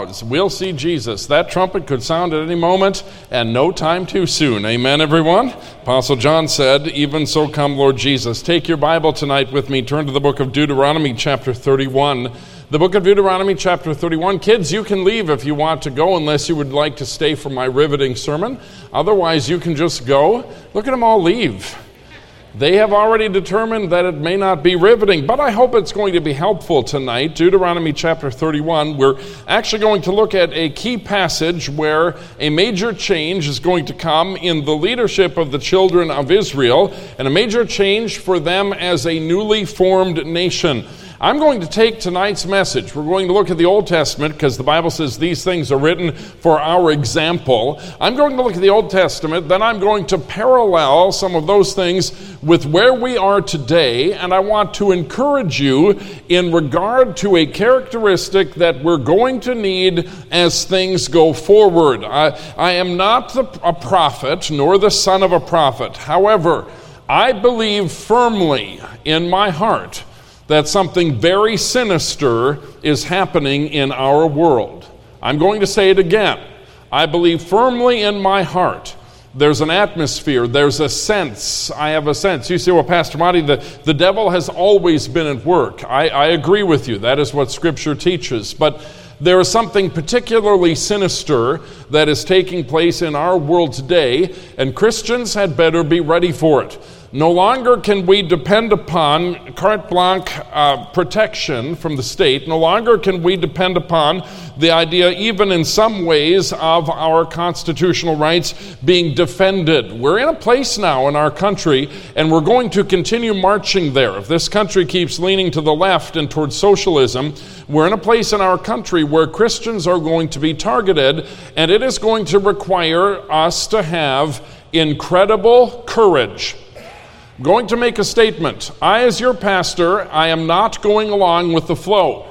We'll see Jesus. That trumpet could sound at any moment, and no time too soon. Amen, everyone? Apostle John said, "Even so come, Lord Jesus." Take your Bible tonight with me. Turn to the book of Deuteronomy, chapter 31. The book of Deuteronomy, chapter 31. Kids, you can leave if you want to go, unless you would like to stay for my riveting sermon. Otherwise, you can just go. Look at them all leave. They have already determined that it may not be riveting, but I hope it's going to be helpful tonight. Deuteronomy chapter 31, we're actually going to look at a key passage where a major change is going to come in the leadership of the children of Israel, and a major change for them as a newly formed nation. I'm going to take tonight's message. We're going to look at the Old Testament because the Bible says these things are written for our example. I'm going to look at the Old Testament, then I'm going to parallel some of those things with where we are today, and I want to encourage you in regard to a characteristic that we're going to need as things go forward. I am not a prophet, nor the son of a prophet. However, I believe firmly in my heart that something very sinister is happening in our world. I'm going to say it again. I believe firmly in my heart there's an atmosphere, there's a sense. I have a sense. You say, well, Pastor Monty, the devil has always been at work. I agree with you. That is what Scripture teaches. But there is something particularly sinister that is taking place in our world today, and Christians had better be ready for it. No longer can we depend upon carte blanche protection from the state. No longer can we depend upon the idea, even in some ways, of our constitutional rights being defended. We're in a place now in our country, and we're going to continue marching there. If this country keeps leaning to the left and towards socialism, we're in a place in our country where Christians are going to be targeted, and it is going to require us to have incredible courage. I'm going to make a statement. I, as your pastor, I am not going along with the flow.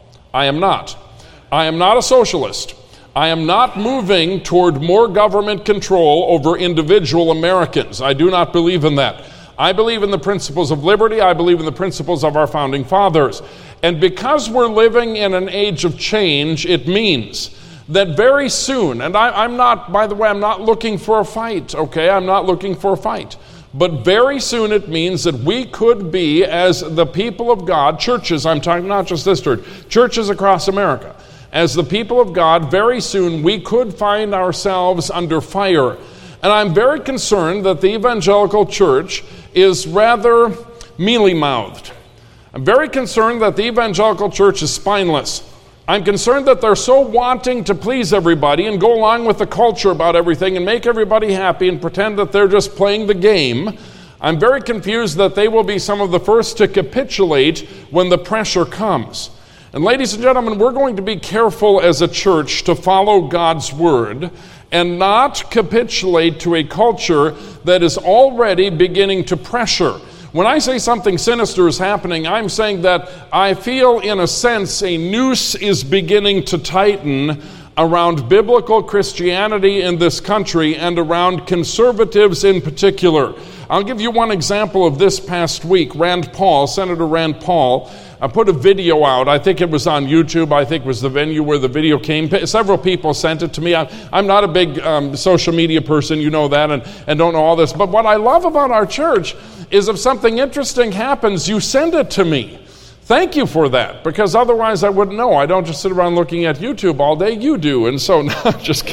I am not. I am not a socialist. I am not moving toward more government control over individual Americans. I do not believe in that. I believe in the principles of liberty. I believe in the principles of our founding fathers. And because we're living in an age of change, it means that very soon, and I'm not, by the way, I'm not looking for a fight, okay? I'm not looking for a fight. But very soon it means that we could be, as the people of God, churches, I'm talking not just this church, churches across America, as the people of God, very soon we could find ourselves under fire. And I'm very concerned that the evangelical church is rather mealy-mouthed. I'm very concerned that the evangelical church is spineless. I'm concerned that they're so wanting to please everybody and go along with the culture about everything and make everybody happy and pretend that they're just playing the game. I'm very confused that they will be some of the first to capitulate when the pressure comes. And ladies and gentlemen, we're going to be careful as a church to follow God's word and not capitulate to a culture that is already beginning to pressure. When I say something sinister is happening, I'm saying that I feel, in a sense, a noose is beginning to tighten around biblical Christianity in this country and around conservatives in particular. I'll give you one example of this past week. Senator Rand Paul, put a video out. I think it was on YouTube. I think it was the venue where the video came. Several people sent it to me. I'm not a big social media person, you know that, and don't know all this. But what I love about our church is if something interesting happens, you send it to me. Thank you for that, because otherwise I wouldn't know. I don't just sit around looking at YouTube all day. You do. And so, no, just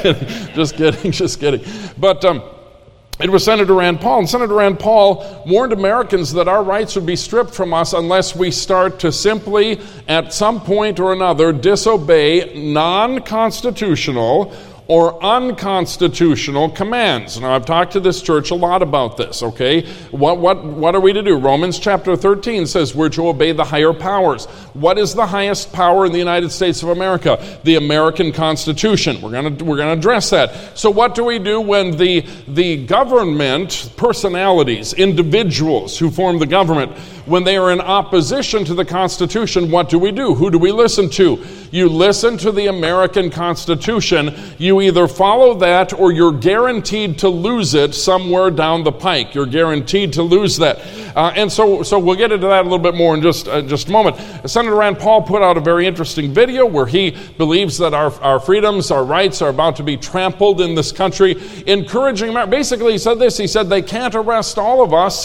kidding. But it was Senator Rand Paul, and Senator Rand Paul warned Americans that our rights would be stripped from us unless we start to simply, at some point or another, disobey non-constitutional or unconstitutional commands. Now, I've talked to this church a lot about this, okay? What are we to do? Romans chapter 13 says we're to obey the higher powers. What is the highest power in the United States of America? The American Constitution. We're going to address that. So what do we do when the government personalities, individuals who form the government, when they are in opposition to the Constitution, what do we do? Who do we listen to? You listen to the American Constitution. You either follow that or you're guaranteed to lose it somewhere down the pike. You're guaranteed to lose that. And so we'll get into that a little bit more in just a moment. Senator Rand Paul put out a very interesting video where he believes that our freedoms, our rights are about to be trampled in this country, encouraging America. Basically, he said this. He said, they can't arrest all of us.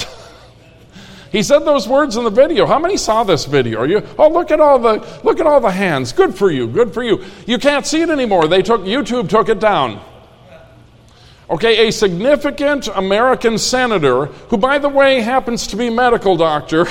He said those words in the video. How many saw this video? Look at all the hands. Good for you. Good for you. You can't see it anymore. YouTube took it down. Okay, a significant American senator, who, by the way, happens to be a medical doctor,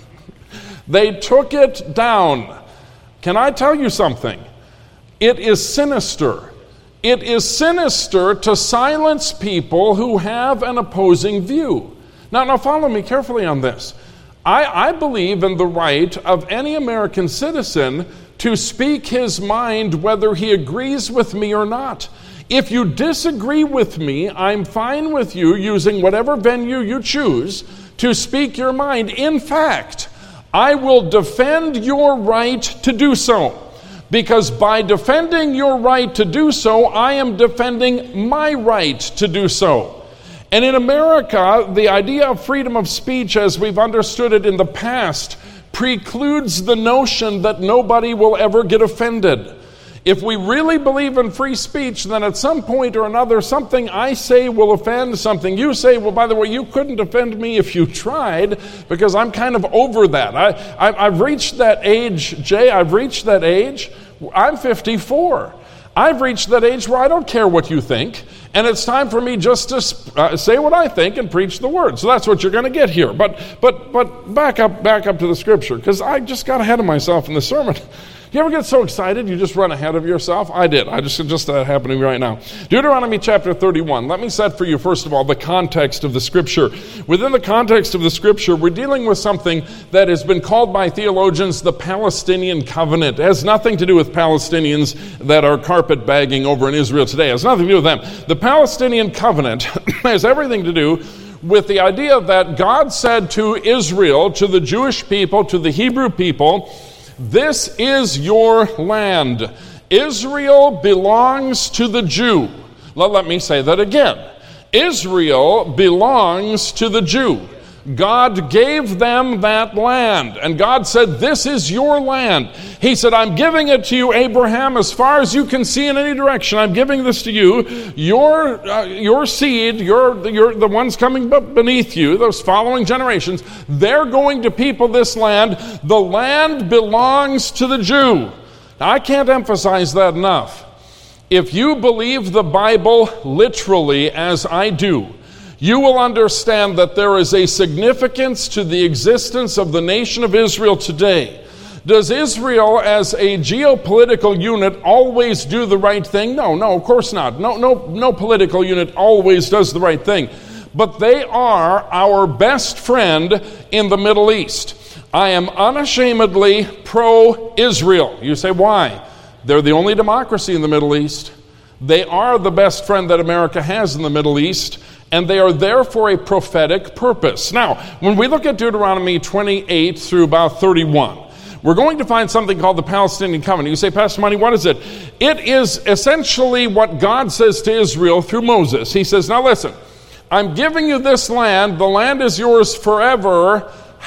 they took it down. Can I tell you something? It is sinister. It is sinister to silence people who have an opposing view. Now follow me carefully on this. I believe in the right of any American citizen to speak his mind whether he agrees with me or not. If you disagree with me, I'm fine with you using whatever venue you choose to speak your mind. In fact, I will defend your right to do so. Because by defending your right to do so, I am defending my right to do so. And in America, the idea of freedom of speech, as we've understood it in the past, precludes the notion that nobody will ever get offended. If we really believe in free speech, then at some point or another, something I say will offend, something you say, well, by the way, you couldn't offend me if you tried, because I'm kind of over that. I've reached that age, Jay, I've reached that age. I'm 54. I've reached that age where I don't care what you think, and it's time for me just to say what I think and preach the word. So that's what you're going to get here. But back up to the scripture, because I just got ahead of myself in the sermon. You ever get so excited you just run ahead of yourself? I did. Just happening right now. Deuteronomy chapter 31. Let me set for you, first of all, the context of the scripture. Within the context of the scripture, we're dealing with something that has been called by theologians the Palestinian covenant. It has nothing to do with Palestinians that are carpetbagging over in Israel today. It has nothing to do with them. The Palestinian covenant has everything to do with the idea that God said to Israel, to the Jewish people, to the Hebrew people, this is your land. Israel belongs to the Jew. Let me say that again. Israel belongs to the Jew. God gave them that land, and God said, this is your land. He said, I'm giving it to you, Abraham, as far as you can see in any direction. I'm giving this to you. Your seed, the ones coming beneath you, those following generations, they're going to people this land. The land belongs to the Jew. Now, I can't emphasize that enough. If you believe the Bible literally, as I do, you will understand that there is a significance to the existence of the nation of Israel today. Does Israel as a geopolitical unit always do the right thing? No, of course not. No political unit always does the right thing. But they are our best friend in the Middle East. I am unashamedly pro-Israel. You say, why? They're the only democracy in the Middle East. They are the best friend that America has in the Middle East. And they are there for a prophetic purpose. Now, when we look at Deuteronomy 28 through about 31, we're going to find something called the Palestinian covenant. You say, Pastor Monty, what is it? It is essentially what God says to Israel through Moses. He says, now listen, I'm giving you this land. The land is yours forever.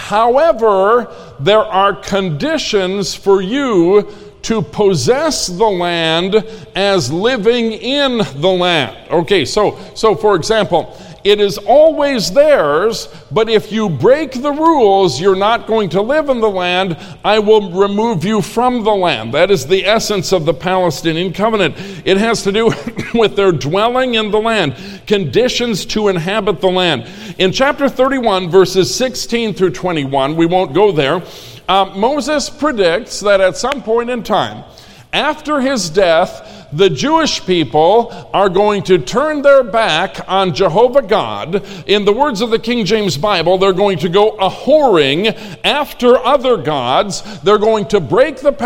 However, there are conditions for you to possess the land as living in the land. Okay, so for example, it is always theirs, but if you break the rules, you're not going to live in the land. I will remove you from the land. That is the essence of the Palestinian covenant. It has to do with their dwelling in the land, conditions to inhabit the land. In chapter 31, verses 16 through 21, we won't go there, Moses predicts that at some point in time, after his death, the Jewish people are going to turn their back on Jehovah God. In the words of the King James Bible, they're going to go a-whoring after other gods. They're going to break the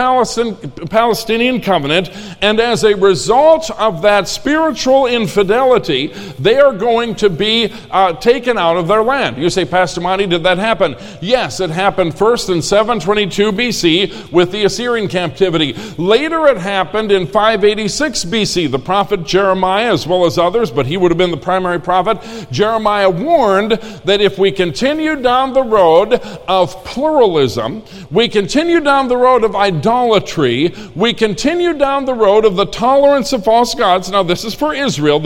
Palestinian covenant, and as a result of that spiritual infidelity, they are going to be taken out of their land. You say, Pastor Monty, did that happen? Yes, it happened first in 722 BC with the Assyrian captivity. Later it happened in 586 586 BC, the prophet Jeremiah, as well as others, but he would have been the primary prophet, Jeremiah warned that if we continue down the road of pluralism, we continue down the road of idolatry, we continue down the road of the tolerance of false gods. Now this is for Israel,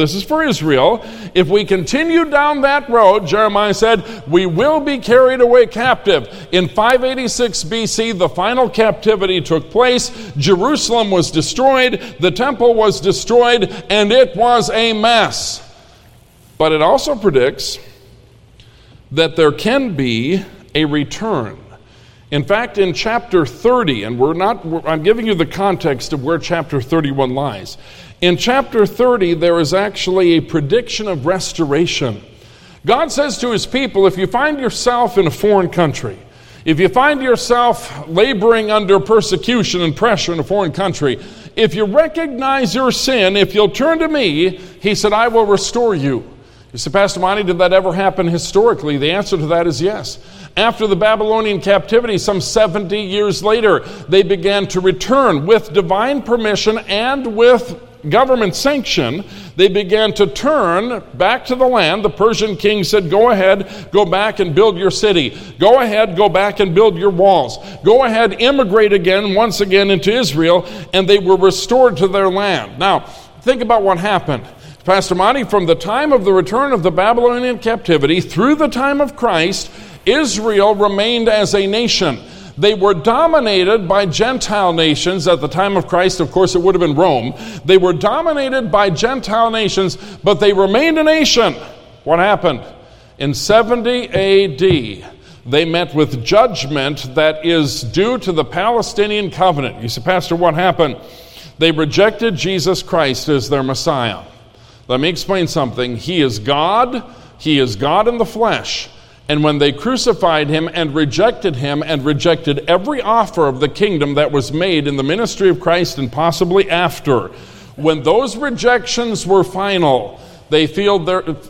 If we continue down that road, Jeremiah said, we will be carried away captive. In 586 BC, the final captivity took place. Jerusalem was destroyed, the temple was destroyed, and it was a mess. But it also predicts that there can be a return. In fact, in chapter 30, and I'm giving you the context of where chapter 31 lies. In chapter 30, there is actually a prediction of restoration. God says to his people, if you find yourself in a foreign country, if you find yourself laboring under persecution and pressure in a foreign country, if you recognize your sin, if you'll turn to me, he said, I will restore you. You say, Pastor Monty, did that ever happen historically? The answer to that is yes. After the Babylonian captivity, some 70 years later, they began to return with divine permission and with government sanction. They began to turn back to the land. The Persian king said, go ahead, go back and build your city. Go ahead, go back and build your walls. Go ahead, immigrate once again into Israel, and they were restored to their land. Now, think about what happened. Pastor Monty, from the time of the return of the Babylonian captivity through the time of Christ, Israel remained as a nation. They were dominated by Gentile nations. At the time of Christ, of course, it would have been Rome. They were dominated by Gentile nations, but they remained a nation. What happened? In 70 AD, they met with judgment that is due to the Palestinian covenant. You say, Pastor, what happened? They rejected Jesus Christ as their Messiah. Let me explain something. He is God. He is God in the flesh. And when they crucified him and rejected every offer of the kingdom that was made in the ministry of Christ and possibly after, when those rejections were final, they sealed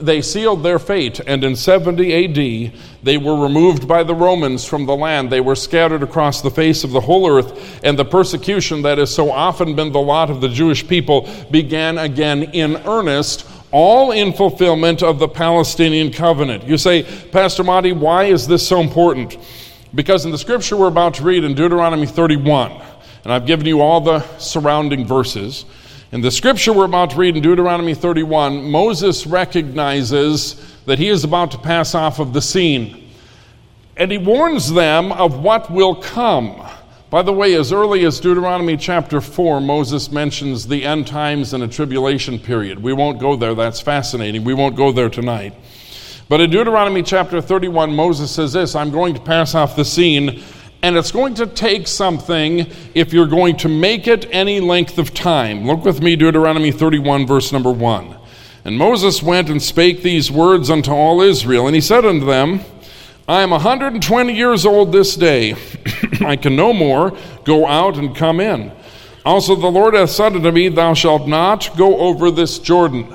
their fate. And in 70 AD, they were removed by the Romans from the land. They were scattered across the face of the whole earth. And the persecution that has so often been the lot of the Jewish people began again in earnest, all in fulfillment of the Palestinian covenant. You say, Pastor Monty, why is this so important? Because in the scripture we're about to read in Deuteronomy 31, and I've given you all the surrounding verses, in the scripture we're about to read in Deuteronomy 31, Moses recognizes that he is about to pass off of the scene. And he warns them of what will come. By the way, as early as Deuteronomy chapter 4, Moses mentions the end times and a tribulation period. We won't go there. That's fascinating. We won't go there tonight. But in Deuteronomy chapter 31, Moses says this, I'm going to pass off the scene, and it's going to take something if you're going to make it any length of time. Look with me, Deuteronomy 31, verse number 1. And Moses went and spake these words unto all Israel, and he said unto them, I am 120 years old this day. I can no more go out and come in. Also the Lord hath said unto me, thou shalt not go over this Jordan.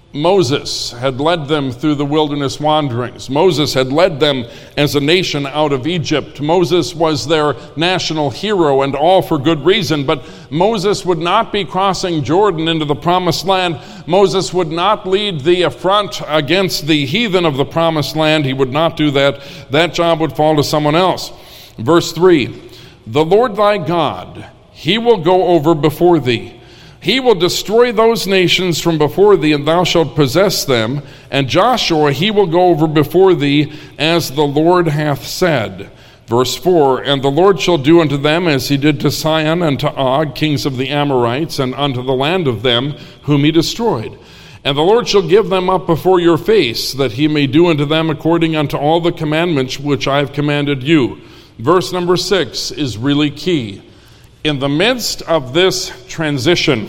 Moses had led them through the wilderness wanderings. Moses had led them as a nation out of Egypt. Moses was their national hero, and all for good reason. But Moses would not be crossing Jordan into the promised land. Moses would not lead the affront against the heathen of the promised land. He would not do that. That job would fall to someone else. Verse 3, the Lord thy God, he will go over before thee. He will destroy those nations from before thee, and thou shalt possess them. And Joshua, he will go over before thee, as the Lord hath said. Verse 4, and the Lord shall do unto them as he did to Sihon and to Og, kings of the Amorites, and unto the land of them whom he destroyed. And the Lord shall give them up before your face, that he may do unto them according unto all the commandments which I have commanded you. Verse number 6 is really key. In the midst of this transition,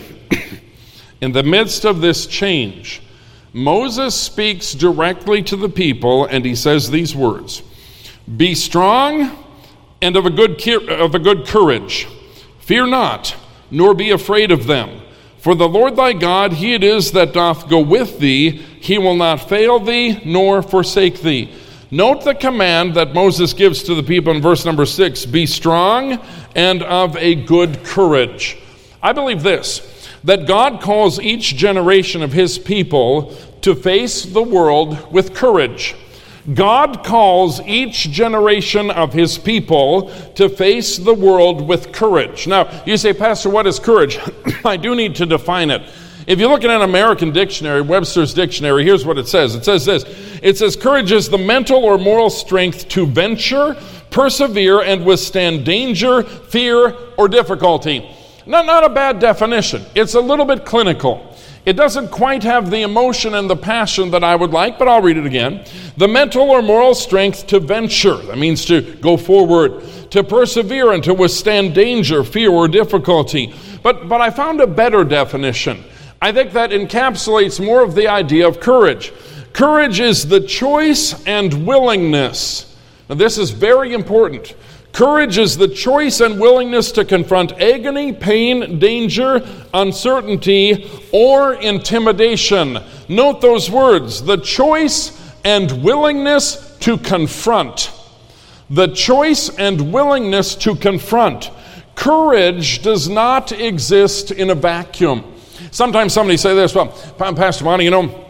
in the midst of this change, Moses speaks directly to the people, and he says these words, be strong and of a good courage. Fear not, nor be afraid of them. For the Lord thy God, he it is that doth go with thee. He will not fail thee, nor forsake thee. Note the command that Moses gives to the people in verse number 6, be strong and of a good courage. I believe this, that God calls each generation of his people to face the world with courage. God calls each generation of his people to face the world with courage. Now, you say, Pastor, what is courage? I do need to define it. If you look at an American dictionary, Webster's dictionary, here's what it says. It says this. It says, courage is the mental or moral strength to venture, persevere, and withstand danger, fear, or difficulty. Not a bad definition. It's a little bit clinical. It doesn't quite have the emotion and the passion that I would like, but I'll read it again. The mental or moral strength to venture, that means to go forward, to persevere and to withstand danger, fear, or difficulty. But I found a better definition. I think that encapsulates more of the idea of courage. Courage is the choice and willingness. Now, this is very important. Courage is the choice and willingness to confront agony, pain, danger, uncertainty, or intimidation. Note those words, the choice and willingness to confront. The choice and willingness to confront. Courage does not exist in a vacuum. Sometimes somebody say this, well, Pastor Monty,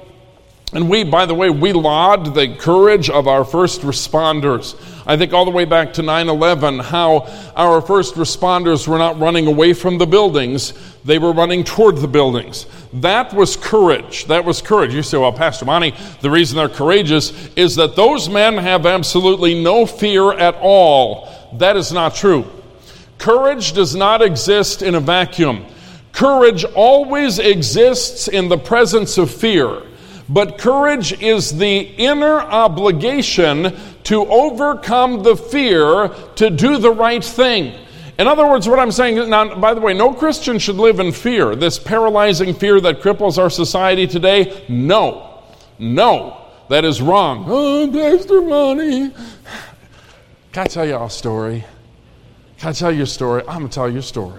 and we laud the courage of our first responders. I think all the way back to 9/11, how our first responders were not running away from the buildings, they were running toward the buildings. That was courage. That was courage. You say, well, Pastor Monty, the reason they're courageous is that those men have absolutely no fear at all. That is not true. Courage does not exist in a vacuum. Courage always exists in the presence of fear. But courage is the inner obligation to overcome the fear to do the right thing. In other words, what I'm saying, now, by the way, no Christian should live in fear. This paralyzing fear that cripples our society today, no, that is wrong. Oh, Pastor Monty. Can I tell you a story? Can I tell you a story? I'm going to tell you a story.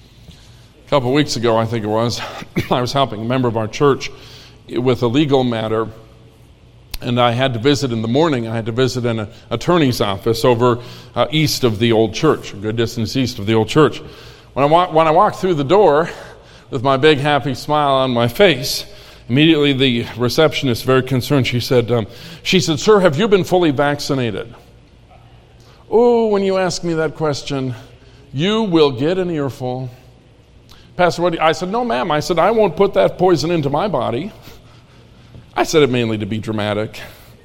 A couple of weeks ago, I think it was, I was helping a member of our church with a legal matter, and I had to visit in the morning. I had to visit an attorney's office over east of the old church, a good distance east of the old church. When I walked through the door with my big happy smile on my face, immediately the receptionist, very concerned, she said, "Sir, have you been fully vaccinated?" Oh, when you ask me that question, you will get an earful. Pastor, what do you? I said, no, ma'am. I said, I won't put that poison into my body. I said it mainly to be dramatic.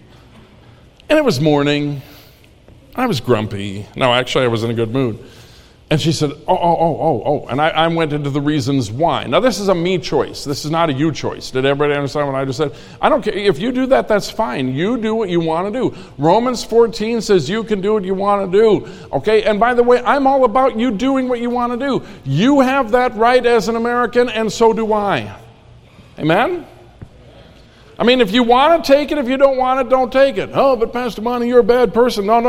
And it was morning. I was grumpy. No, actually, I was in a good mood. And she said, oh. And I went into the reasons why. Now, this is a me choice. This is not a you choice. Did everybody understand what I just said? I don't care. If you do that, that's fine. You do what you want to do. Romans 14 says you can do what you want to do. Okay? And by the way, I'm all about you doing what you want to do. You have that right as an American, and so do I. Amen? I mean, if you want to take it, if you don't want it, don't take it. Oh, but Pastor Monty, you're a bad person. No.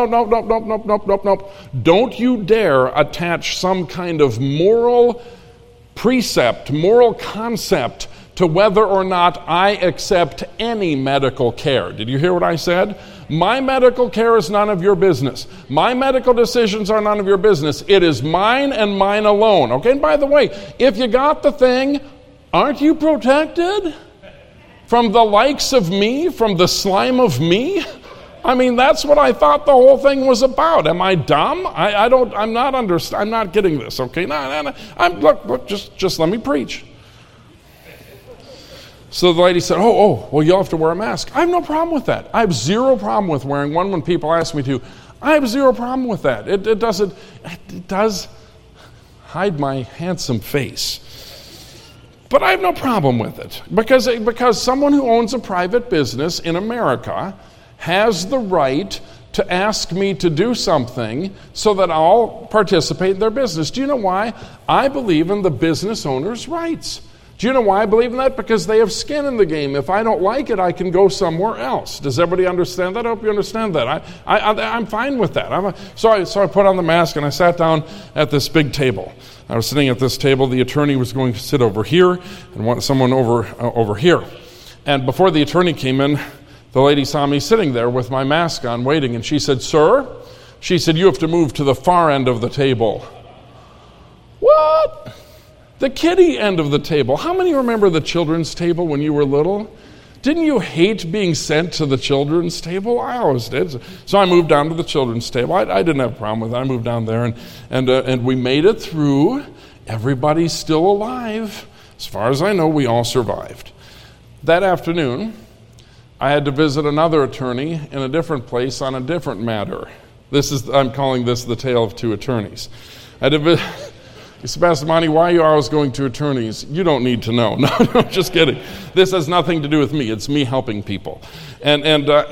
Don't you dare attach some kind of moral precept, moral concept to whether or not I accept any medical care. Did you hear what I said? My medical care is none of your business. My medical decisions are none of your business. It is mine and mine alone. Okay, and by the way, if you got the thing, aren't you protected? From the likes of me, from the slime of me? I mean, that's what I thought the whole thing was about. Am I dumb? I'm not getting this, okay? No. Look, just let me preach. So the lady said, oh, well, you'll have to wear a mask. I have no problem with that. I have zero problem with wearing one when people ask me to. I have zero problem with that. It does hide my handsome face. But I have no problem with it because someone who owns a private business in America has the right to ask me to do something so that I'll participate in their business. Do you know why? I believe in the business owner's rights. Do you know why I believe in that? Because they have skin in the game. If I don't like it, I can go somewhere else. Does everybody understand that? I hope you understand that. I'm fine with that. So I put on the mask and I sat down at this big table. I was sitting at this table. The attorney was going to sit over here and someone over here. And before the attorney came in, the lady saw me sitting there with my mask on waiting. And she said, "Sir," she said, "you have to move to the far end of the table." What? The kiddie end of the table. How many remember the children's table when you were little? Didn't you hate being sent to the children's table? I always did. So I moved down to the children's table. I didn't have a problem with it. I moved down there, and we made it through. Everybody's still alive. As far as I know, we all survived. That afternoon, I had to visit another attorney in a different place on a different matter. I'm calling this the tale of two attorneys. I had to visit. You say, Pastor Monty, why are you always going to attorneys? You don't need to know. No, just kidding. This has nothing to do with me. It's me helping people. And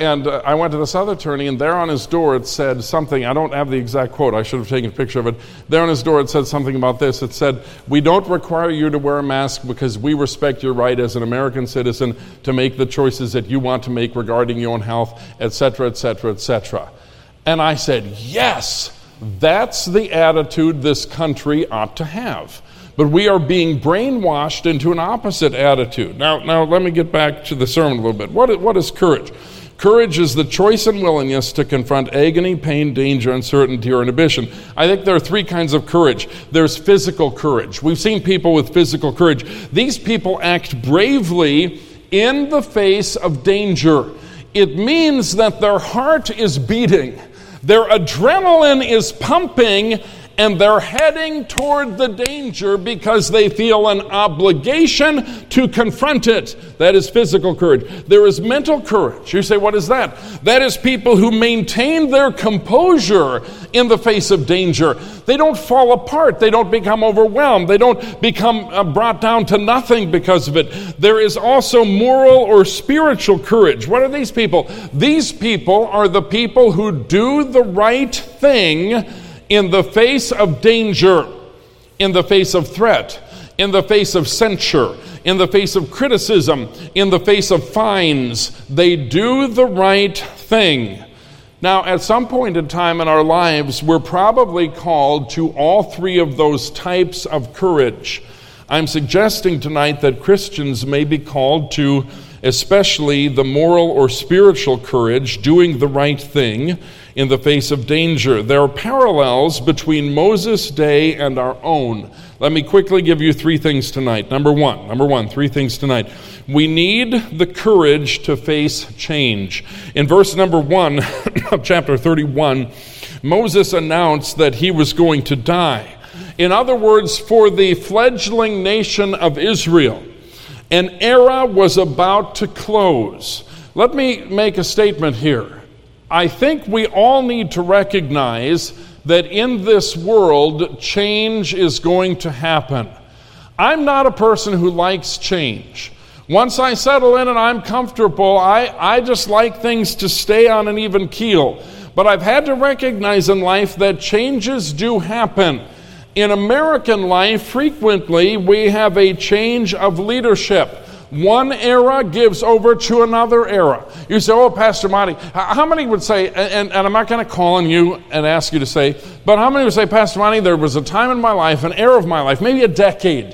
I went to this other attorney, and there on his door it said something. I don't have the exact quote. I should have taken a picture of it. There on his door it said something about this. It said, "We don't require you to wear a mask because we respect your right as an American citizen to make the choices that you want to make regarding your own health, etc., etc., etc." And I said, yes. That's the attitude this country ought to have. But we are being brainwashed into an opposite attitude. Now let me get back to the sermon a little bit. What is courage? Courage is the choice and willingness to confront agony, pain, danger, uncertainty, or inhibition. I think there are three kinds of courage. There's physical courage. We've seen people with physical courage. These people act bravely in the face of danger. It means that their heart is beating. Their adrenaline is pumping, and they're heading toward the danger because they feel an obligation to confront it. That is physical courage. There is mental courage. You say, what is that? That is people who maintain their composure in the face of danger. They don't fall apart. They don't become overwhelmed. They don't become brought down to nothing because of it. There is also moral or spiritual courage. What are these people? These people are the people who do the right thing in the face of danger, in the face of threat, in the face of censure, in the face of criticism, in the face of fines. They do the right thing. Now, at some point in time in our lives, we're probably called to all three of those types of courage. I'm suggesting tonight that Christians may be called to especially the moral or spiritual courage, doing the right thing in the face of danger. There are parallels between Moses' day and our own. Let me quickly give you three things tonight. Number one, three things tonight. We need the courage to face change. In verse number 1 of chapter 31, Moses announced that he was going to die. In other words, for the fledgling nation of Israel, an era was about to close. Let me make a statement here. I think we all need to recognize that in this world, change is going to happen. I'm not a person who likes change. Once I settle in and I'm comfortable, I just like things to stay on an even keel. But I've had to recognize in life that changes do happen. In American life, frequently we have a change of leadership. One era gives over to another era. You say, oh, Pastor Monty, how many would say, and I'm not going to call on you and ask you to say, but how many would say, Pastor Monty, there was a time in my life, an era of my life, maybe a decade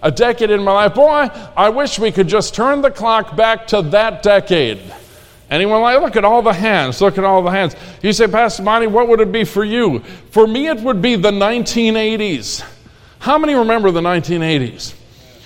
in my life. Boy, I wish we could just turn the clock back to that decade. Anyone like, look at all the hands. You say, Pastor Monty, what would it be for you? For me, it would be the 1980s. How many remember the 1980s?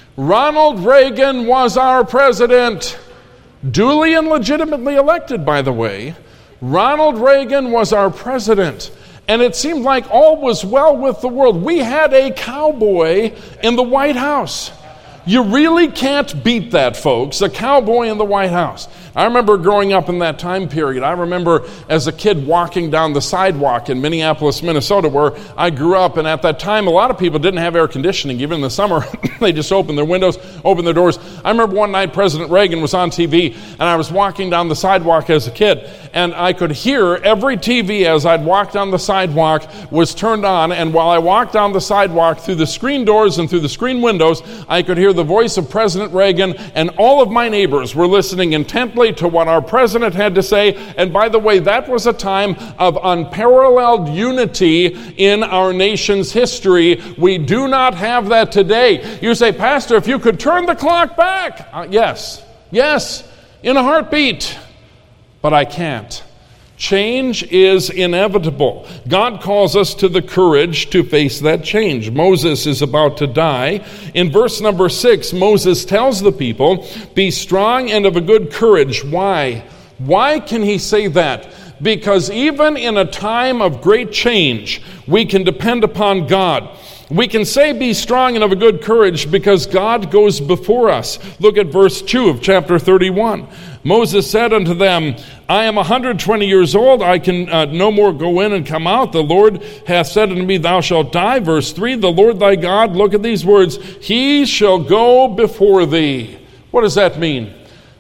Ronald Reagan was our president. Duly and legitimately elected, by the way. Ronald Reagan was our president. And it seemed like all was well with the world. We had a cowboy in the White House. You really can't beat that, folks. A cowboy in the White House. I remember growing up in that time period. I remember as a kid walking down the sidewalk in Minneapolis, Minnesota, where I grew up. And at that time, a lot of people didn't have air conditioning. Even in the summer, they just opened their windows, opened their doors. I remember one night President Reagan was on TV, and I was walking down the sidewalk as a kid. And I could hear every TV as I'd walk down the sidewalk was turned on. And while I walked down the sidewalk through the screen doors and through the screen windows, I could hear the voice of President Reagan, and all of my neighbors were listening intently to what our president had to say. And by the way, that was a time of unparalleled unity in our nation's history. We do not have that today. You say, Pastor, if you could turn the clock back. Yes, in a heartbeat. But I can't. Change is inevitable. God calls us to the courage to face that change. Moses is about to die. In verse number 6, Moses tells the people, "Be strong and of a good courage." Why? Why can he say that? Because even in a time of great change, we can depend upon God. We can say, "Be strong and of a good courage," because God goes before us. Look at verse 2 of chapter 31. Moses said unto them, "I am 120 years old. I can no more go in and come out. The Lord hath said unto me, Thou shalt die." Verse 3, "The Lord thy God," look at these words, "He shall go before thee." What does that mean?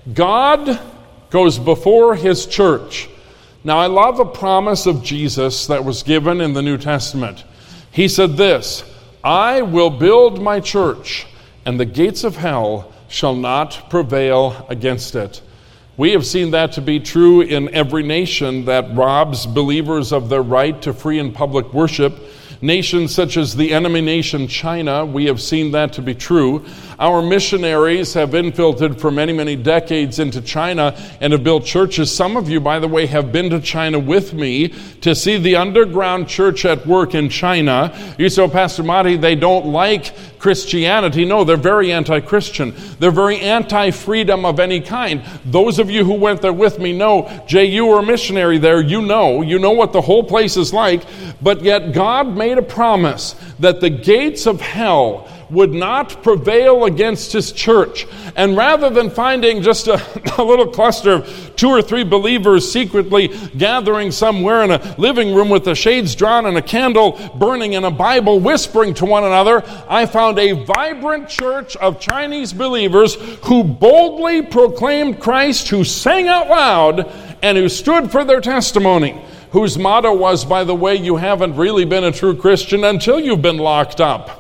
God goes before his church. Now, I love a promise of Jesus that was given in the New Testament. He said this, "I will build my church, and the gates of hell shall not prevail against it." We have seen that to be true in every nation that robs believers of their right to free and public worship. Nations such as the enemy nation China, we have seen that to be true. Our missionaries have infiltrated for many, many decades into China and have built churches. Some of you, by the way, have been to China with me to see the underground church at work in China. You say, "Oh, Pastor Marty, they don't like Christianity." No, they're very anti-Christian. They're very anti-freedom of any kind. Those of you who went there with me know, Jay, you were a missionary there. You know what the whole place is like. But yet God made a promise that the gates of hell would not prevail against his church. And rather than finding just a little cluster of 2 or 3 believers secretly gathering somewhere in a living room with the shades drawn and a candle burning and a Bible whispering to one another, I found a vibrant church of Chinese believers who boldly proclaimed Christ, who sang out loud, and who stood for their testimony, whose motto was, by the way, "You haven't really been a true Christian until you've been locked up."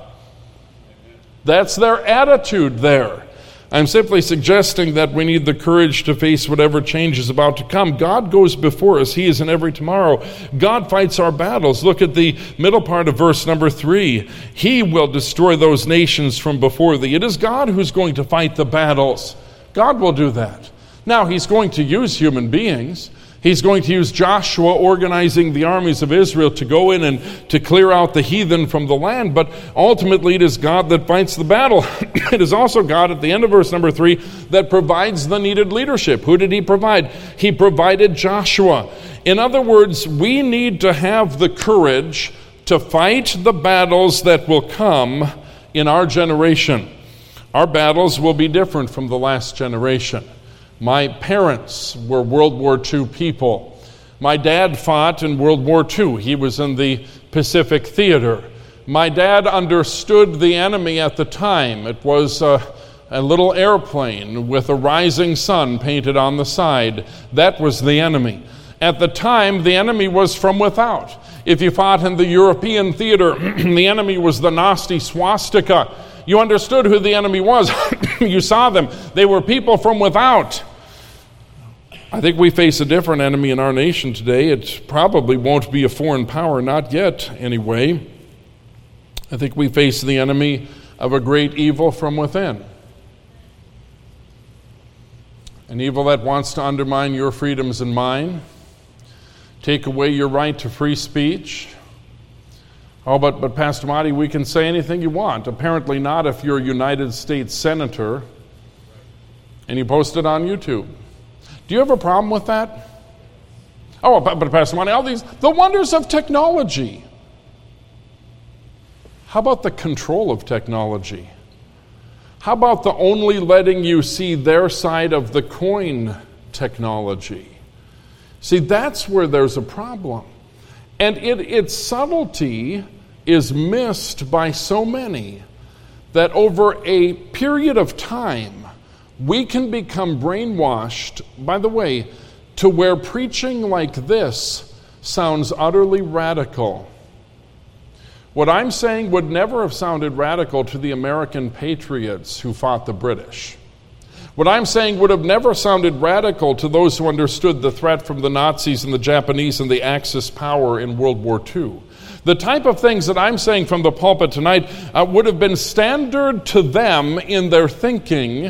That's their attitude there. I'm simply suggesting that we need the courage to face whatever change is about to come. God goes before us. He is in every tomorrow. God fights our battles. Look at the middle part of verse number 3. "He will destroy those nations from before thee." It is God who's going to fight the battles. God will do that. Now, he's going to use human beings. He's going to use Joshua organizing the armies of Israel to go in and to clear out the heathen from the land. But ultimately, it is God that fights the battle. It is also God, at the end of verse number 3, that provides the needed leadership. Who did he provide? He provided Joshua. In other words, we need to have the courage to fight the battles that will come in our generation. Our battles will be different from the last generation. My parents were World War II people. My dad fought in World War II. He was in the Pacific Theater. My dad understood the enemy at the time. It was a little airplane with a rising sun painted on the side. That was the enemy. At the time, the enemy was from without. If you fought in the European theater, the enemy was the nasty swastika. You understood who the enemy was. You saw them. They were people from without. I think we face a different enemy in our nation today. It probably won't be a foreign power, not yet anyway. I think we face the enemy of a great evil from within. An evil that wants to undermine your freedoms and mine, take away your right to free speech. Oh, but Pastor Marty, we can say anything you want. Apparently not if you're a United States Senator and you post it on YouTube. Do you have a problem with that? Oh, but Pastor Marty, all these, the wonders of technology. How about the control of technology? How about the only letting you see their side of the coin technology? See, that's where there's a problem. And its subtlety is missed by so many that over a period of time, we can become brainwashed, by the way, to where preaching like this sounds utterly radical. What I'm saying would never have sounded radical to the American patriots who fought the British. What I'm saying would have never sounded radical to those who understood the threat from the Nazis and the Japanese and the Axis power in World War II. The type of things that I'm saying from the pulpit tonight would have been standard to them in their thinking,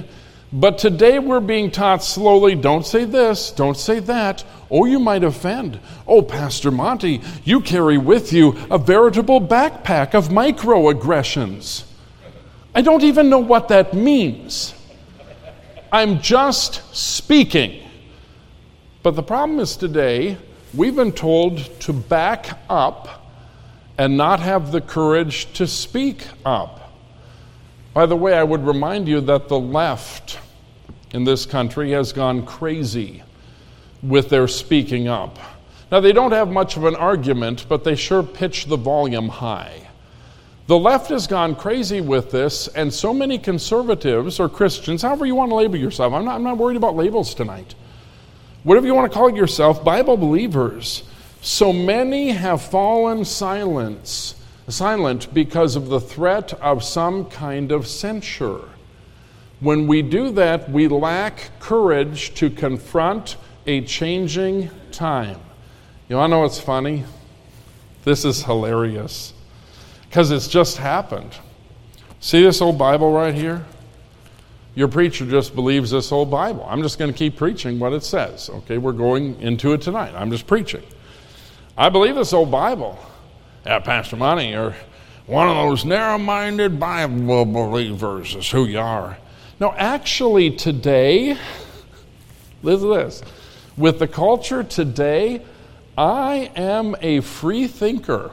But today we're being taught slowly, don't say this, don't say that. Oh, you might offend. Oh, Pastor Monty, you carry with you a veritable backpack of microaggressions. I don't even know what that means. I'm just speaking. But the problem is today, we've been told to back up and not have the courage to speak up. By the way, I would remind you that the left in this country has gone crazy with their speaking up. Now, they don't have much of an argument, but they sure pitch the volume high. The left has gone crazy with this, and so many conservatives or Christians, however you want to label yourself, I'm not worried about labels tonight. Whatever you want to call yourself, Bible believers, so many have fallen silent because of the threat of some kind of censure. When we do that, we lack courage to confront a changing time. You want to know what's funny? This is hilarious because it's just happened. See this old Bible right here? Your preacher just believes this old Bible. I'm just going to keep preaching what it says. Okay, we're going into it tonight. I'm just preaching. I believe this old Bible. Yeah, Pastor Monty, you're one of those narrow-minded Bible believers is who you are. No, actually today, listen to this. With the culture today, I am a free thinker.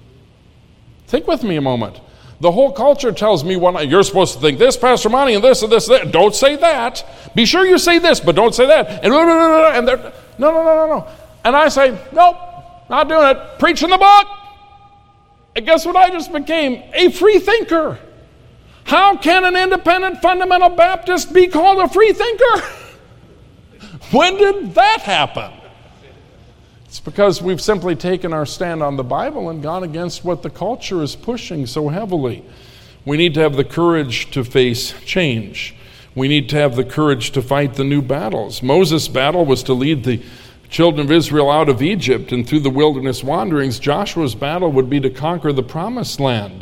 Think with me a moment. The whole culture tells me you're supposed to think this, Pastor Monty, and this and this and that. Don't say that. Be sure you say this, but don't say that. And no. And I say, nope, not doing it. Preaching the book. And guess what I just became? A free thinker. How can an independent fundamental Baptist be called a free thinker? When did that happen? It's because we've simply taken our stand on the Bible and gone against what the culture is pushing so heavily. We need to have the courage to face change. We need to have the courage to fight the new battles. Moses' battle was to lead the children of Israel out of Egypt and through the wilderness wanderings. Joshua's battle would be to conquer the promised land.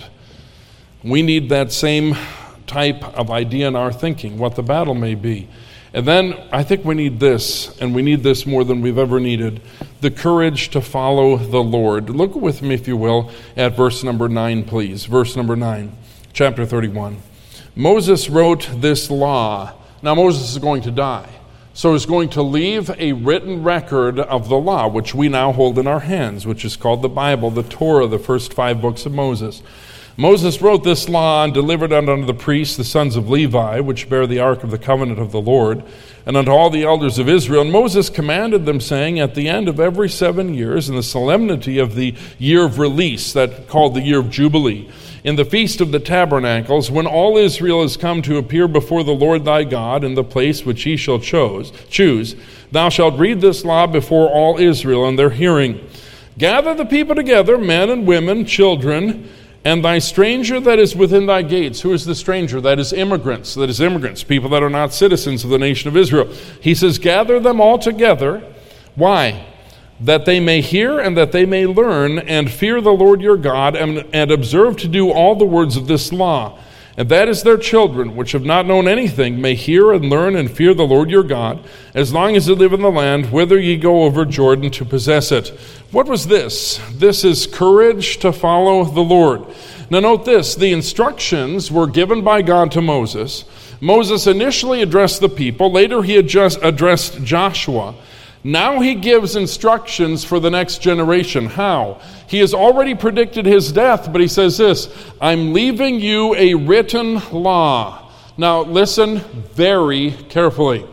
We need that same type of idea in our thinking, what the battle may be. And then I think we need this, and we need this more than we've ever needed, the courage to follow the Lord. Look with me, if you will, at verse number 9, please. Verse number 9, chapter 31. Moses wrote this law. Now Moses is going to die. So he's going to leave a written record of the law, which we now hold in our hands, which is called the Bible, the Torah, the first 5 books of Moses. Moses wrote this law and delivered it unto the priests, the sons of Levi, which bear the ark of the covenant of the Lord, and unto all the elders of Israel. And Moses commanded them, saying, at the end of every 7 years, in the solemnity of the year of release, that called the year of Jubilee, in the feast of the tabernacles, when all Israel is come to appear before the Lord thy God in the place which he shall choose, thou shalt read this law before all Israel in their hearing. Gather the people together, men and women, children, and thy stranger that is within thy gates. Who is the stranger? That is immigrants. People that are not citizens of the nation of Israel. He says, gather them all together. Why? That they may hear and that they may learn and fear the Lord your God and observe to do all the words of this law. And that is their children, which have not known anything, may hear and learn and fear the Lord your God, as long as they live in the land, whither ye go over Jordan to possess it. What was this? This is courage to follow the Lord. Now note this, the instructions were given by God to Moses. Moses initially addressed the people, later he had just addressed Joshua. Now he gives instructions for the next generation. How? He has already predicted his death, but he says this, I'm leaving you a written law. Now listen very carefully.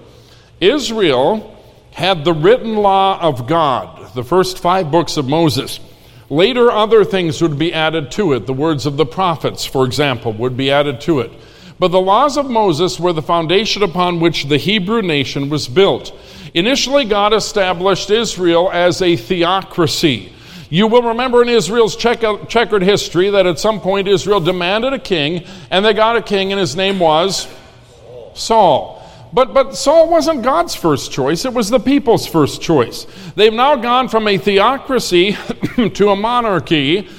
Israel had the written law of God, the first 5 books of Moses. Later, other things would be added to it. The words of the prophets, for example, would be added to it. But the laws of Moses were the foundation upon which the Hebrew nation was built. Initially, God established Israel as a theocracy. You will remember in Israel's checkered history that at some point Israel demanded a king, and they got a king, and his name was Saul. But Saul wasn't God's first choice. It was the people's first choice. They've now gone from a theocracy to a monarchy.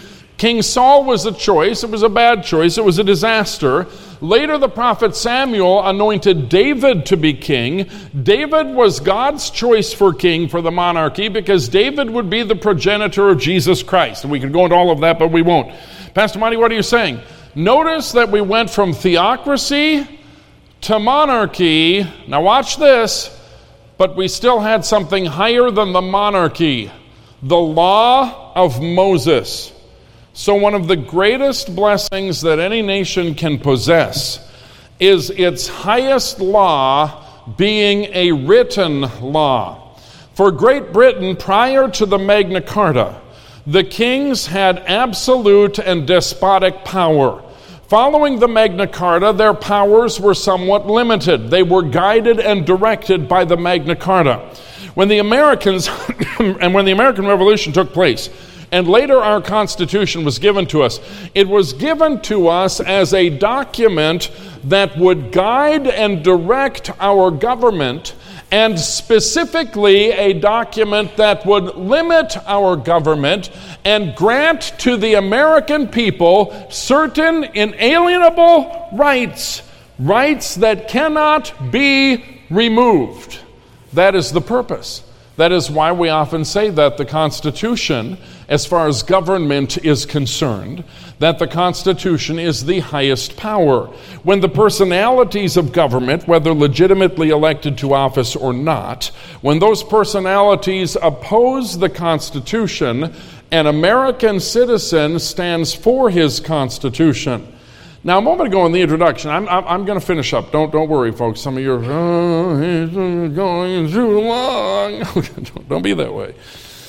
King Saul was a choice. It was a bad choice. It was a disaster. Later, the prophet Samuel anointed David to be king. David was God's choice for king for the monarchy because David would be the progenitor of Jesus Christ. And we could go into all of that, but we won't. Pastor Monty, what are you saying? Notice that we went from theocracy to monarchy. Now watch this. But we still had something higher than the monarchy, the law of Moses. So one of the greatest blessings that any nation can possess is its highest law being a written law. For Great Britain, prior to the Magna Carta, the kings had absolute and despotic power. Following the Magna Carta, their powers were somewhat limited. They were guided and directed by the Magna Carta. When the Americans, and when the American Revolution took place, and later our Constitution was given to us, it was given to us as a document that would guide and direct our government, and specifically a document that would limit our government and grant to the American people certain inalienable rights, rights that cannot be removed. That is the purpose. That is why we often say that the Constitution, as far as government is concerned, that the Constitution is the highest power. When the personalities of government, whether legitimately elected to office or not, when those personalities oppose the Constitution, an American citizen stands for his Constitution. Now, a moment ago in the introduction, I'm going to finish up. Don't worry, folks. Some of you are, he's going too long. Don't be that way.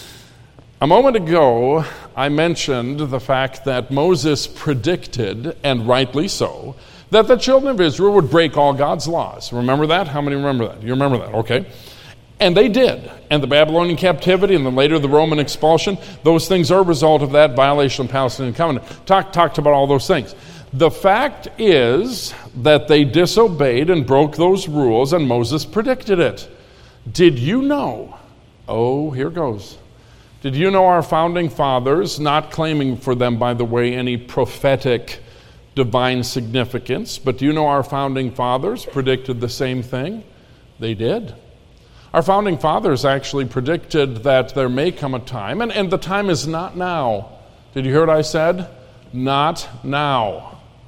A moment ago, I mentioned the fact that Moses predicted, and rightly so, that the children of Israel would break all God's laws. Remember that? How many remember that? You remember that? Okay. And they did. And the Babylonian captivity and then later the Roman expulsion, those things are a result of that violation of the Palestinian covenant. Talked about all those things. The fact is that they disobeyed and broke those rules, and Moses predicted it. Did you know? Oh, here goes. Did you know our founding fathers, not claiming for them, by the way, any prophetic divine significance, but do you know our founding fathers predicted the same thing? They did. Our founding fathers actually predicted that there may come a time, and the time is not now. Did you hear what I said? Not now.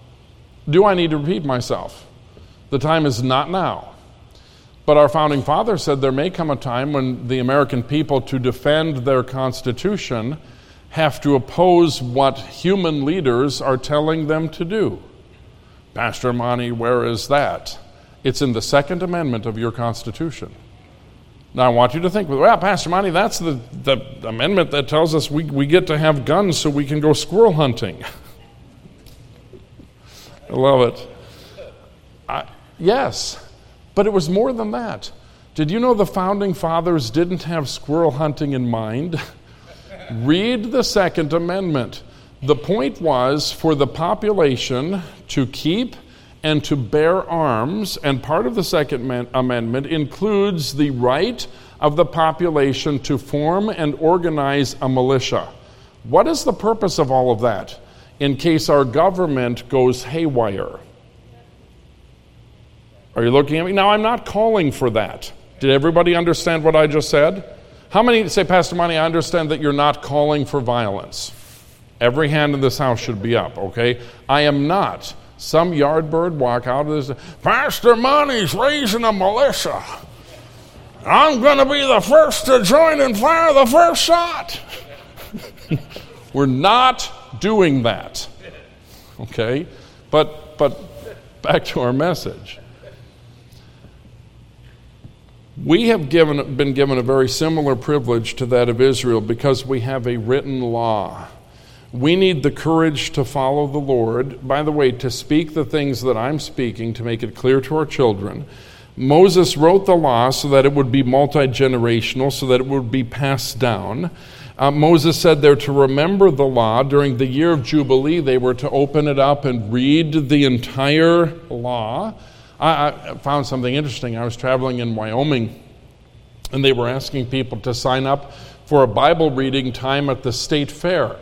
Do I need to repeat myself? The time is not now. But our founding fathers said there may come a time when the American people, to defend their Constitution, have to oppose what human leaders are telling them to do. Pastor Monty, where is that? It's in the Second Amendment of your Constitution. Now I want you to think, well, Pastor Monty, that's the amendment that tells us we get to have guns so we can go squirrel hunting. I love it. Yes, but it was more than that. Did you know the founding fathers didn't have squirrel hunting in mind? Read the Second Amendment. The point was for the population to keep and to bear arms, and part of the Second Amendment includes the right of the population to form and organize a militia. What is the purpose of all of that? In case our government goes haywire. Are you looking at me? Now, I'm not calling for that. Did everybody understand what I just said? How many say, Pastor Monty, I understand that you're not calling for violence? Every hand in this house should be up, okay? I am not. Some yard bird walk out of this, Pastor Monty's raising a militia. I'm going to be the first to join and fire the first shot. We're not doing that, okay? But back to our message. We have been given a very similar privilege to that of Israel because we have a written law. We need the courage to follow the Lord. By the way, to speak the things that I'm speaking, to make it clear to our children. Moses wrote the law so that it would be multi-generational, so that it would be passed down. Moses said they're to remember the law. During the year of Jubilee, they were to open it up and read the entire law. I found something interesting. I was traveling in Wyoming, and they were asking people to sign up for a Bible reading time at the state fair.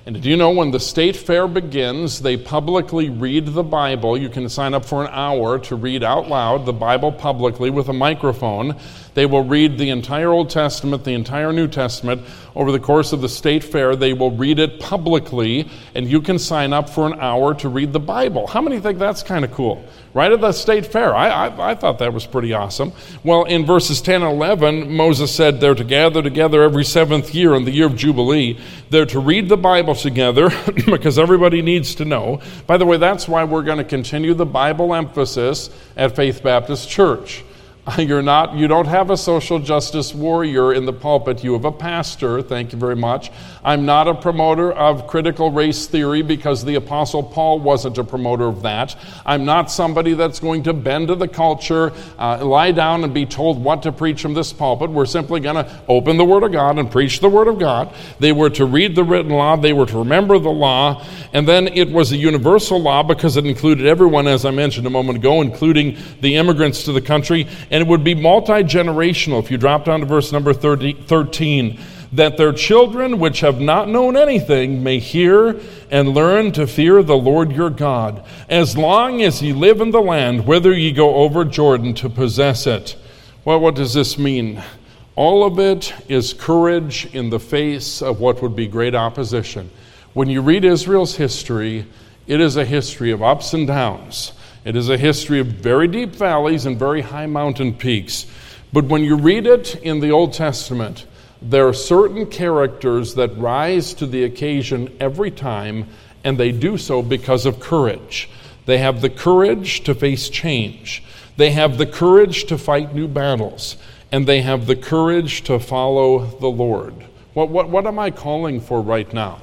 And did you know when the state fair begins, they publicly read the Bible? You can sign up for an hour to read out loud the Bible publicly with a microphone. They will read the entire Old Testament, the entire New Testament. Over the course of the state fair, they will read it publicly, and you can sign up for an hour to read the Bible. How many think that's kind of cool? Right at the state fair. I thought that was pretty awesome. Well, in verses 10 and 11, Moses said they're to gather together every 7th year in the year of Jubilee. They're to read the Bible together because everybody needs to know. By the way, that's why we're going to continue the Bible emphasis at Faith Baptist Church. You don't have a social justice warrior in the pulpit. You have a pastor. Thank you very much. I'm not a promoter of critical race theory because the Apostle Paul wasn't a promoter of that. I'm not somebody that's going to bend to the culture, lie down and be told what to preach from this pulpit. We're simply going to open the Word of God and preach the Word of God. They were to read the written law. They were to remember the law. And then it was a universal law because it included everyone, as I mentioned a moment ago, including the immigrants to the country. And it would be multi-generational. If you drop down to verse number 13, that their children which have not known anything may hear and learn to fear the Lord your God, as long as ye live in the land, whither ye go over Jordan to possess it. Well, what does this mean? All of it is courage in the face of what would be great opposition. When you read Israel's history, it is a history of ups and downs. It is a history of very deep valleys and very high mountain peaks. But when you read it in the Old Testament, there are certain characters that rise to the occasion every time, and they do so because of courage. They have the courage to face change. They have the courage to fight new battles. And they have the courage to follow the Lord. What am I calling for right now?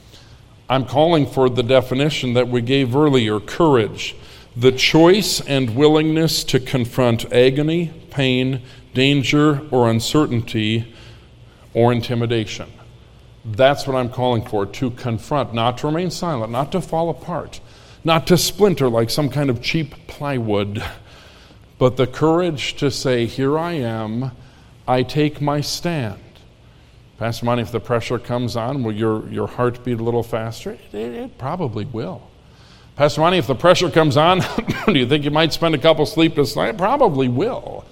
I'm calling for the definition that we gave earlier, courage. The choice and willingness to confront agony, pain, danger, or uncertainty, or intimidation. That's what I'm calling for, to confront, not to remain silent, not to fall apart, not to splinter like some kind of cheap plywood, but the courage to say, here I am, I take my stand. Pastor Monty, if the pressure comes on, will your heart beat a little faster? It probably will. Pastor Monty, if the pressure comes on, do you think you might spend a couple sleepless nights? Probably will.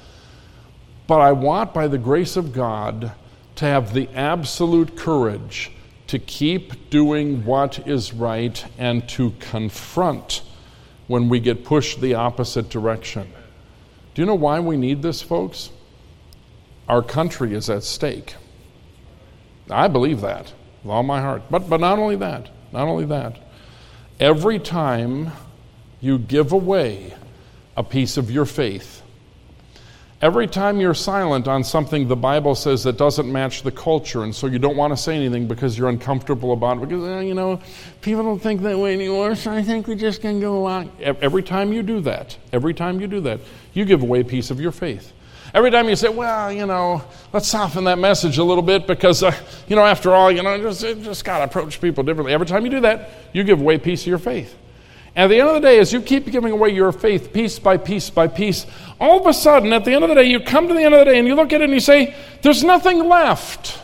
But I want, by the grace of God, to have the absolute courage to keep doing what is right and to confront when we get pushed the opposite direction. Do you know why we need this, folks? Our country is at stake. I believe that with all my heart. But not only that. Every time you give away a piece of your faith, every time you're silent on something the Bible says that doesn't match the culture, and so you don't want to say anything because you're uncomfortable about it, because, people don't think that way anymore, so I think we just can go along. Every time you do that, you give away a piece of your faith. Every time you say, let's soften that message a little bit because, after all, just got to approach people differently. Every time you do that, you give away a piece of your faith. And at the end of the day, as you keep giving away your faith piece by piece by piece, all of a sudden, at the end of the day, you come to the end of the day and you look at it and you say, there's nothing left.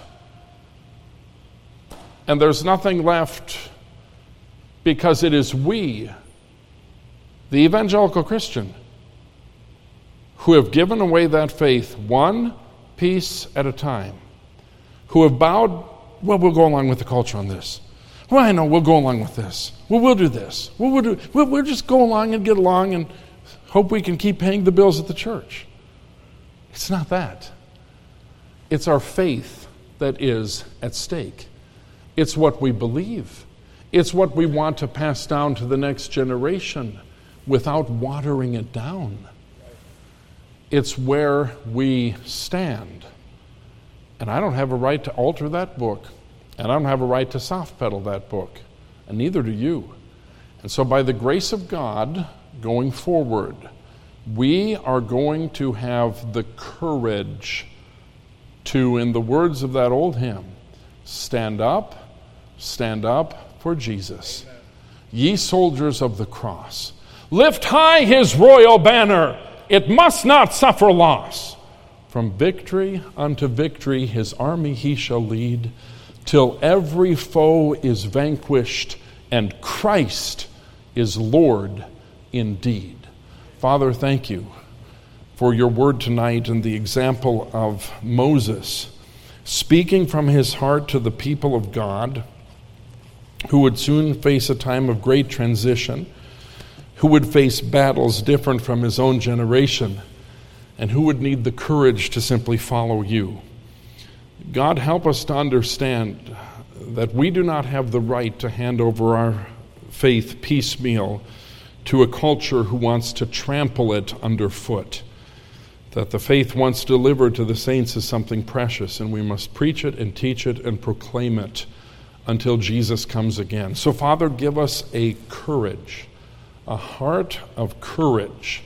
And there's nothing left because it is we, the evangelical Christian, who have given away that faith one piece at a time, who have bowed, we'll go along with the culture on this. Well, I know, we'll go along with this. We'll do this. We'll just go along and get along and hope we can keep paying the bills at the church. It's not that. It's our faith that is at stake. It's what we believe. It's what we want to pass down to the next generation without watering it down. It's where we stand. And I don't have a right to alter that book. And I don't have a right to soft pedal that book. And neither do you. And so by the grace of God, going forward, we are going to have the courage to, in the words of that old hymn, stand up for Jesus. Amen. Ye soldiers of the cross, lift high his royal banner. It must not suffer loss. From victory unto victory his army he shall lead. till every foe is vanquished and Christ is Lord indeed. Father, thank you for your word tonight and the example of Moses speaking from his heart to the people of God, who would soon face a time of great transition, who would face battles different from his own generation, and who would need the courage to simply follow you. God, help us to understand that we do not have the right to hand over our faith piecemeal to a culture who wants to trample it underfoot. That the faith once delivered to the saints is something precious, and we must preach it and teach it and proclaim it until Jesus comes again. So, Father, give us a courage, a heart of courage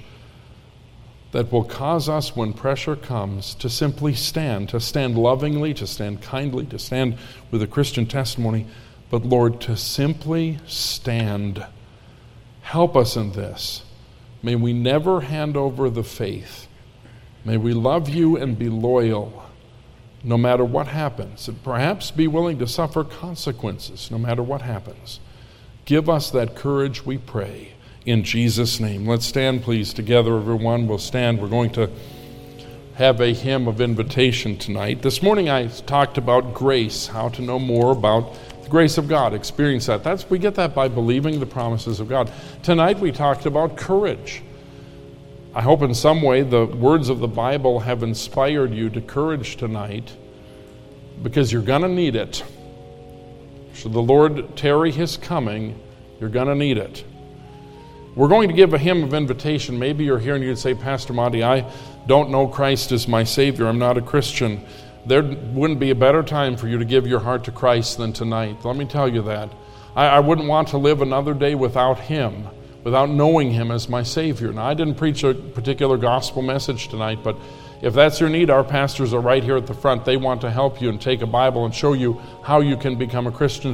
that will cause us, when pressure comes, to simply stand, to stand lovingly, to stand kindly, to stand with a Christian testimony, but, Lord, to simply stand. Help us in this. May we never hand over the faith. May we love you and be loyal no matter what happens, and perhaps be willing to suffer consequences no matter what happens. Give us that courage, we pray, in Jesus' name. Let's stand, please, together, everyone. We'll stand. We're going to have a hymn of invitation tonight. This morning I talked about grace, how to know more about the grace of God, experience that. We get that by believing the promises of God. Tonight we talked about courage. I hope in some way the words of the Bible have inspired you to courage tonight, because you're going to need it. Should the Lord tarry his coming, you're going to need it. We're going to give a hymn of invitation. Maybe you're here and you'd say, Pastor Monty, I don't know Christ as my Savior. I'm not a Christian. There wouldn't be a better time for you to give your heart to Christ than tonight. Let me tell you that. I wouldn't want to live another day without him, without knowing him as my Savior. Now, I didn't preach a particular gospel message tonight, but if that's your need, our pastors are right here at the front. They want to help you and take a Bible and show you how you can become a Christian